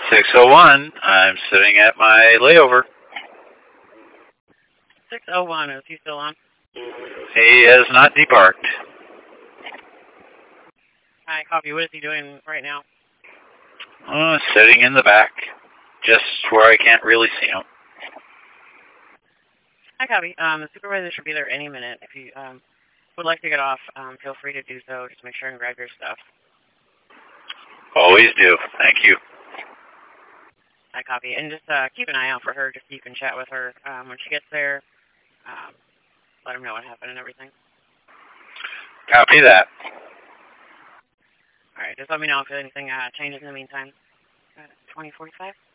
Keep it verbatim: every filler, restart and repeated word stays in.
six oh one, I'm sitting at my layover. six oh one, is he still on? He has not debarked. Hi, copy. What is he doing right now? Uh, sitting in the back, just where I can't really see him. Hi, copy. Um, the supervisor should be there any minute. If you um, would like to get off, um, feel free to do so. Just make sure and grab your stuff. Always do. Thank you. I copy. And just uh, keep an eye out for her, just so you can chat with her um, when she gets there. Um, let her know what happened and everything. Copy that. All right, just let me know if anything uh, changes in the meantime. Uh, twenty forty-five?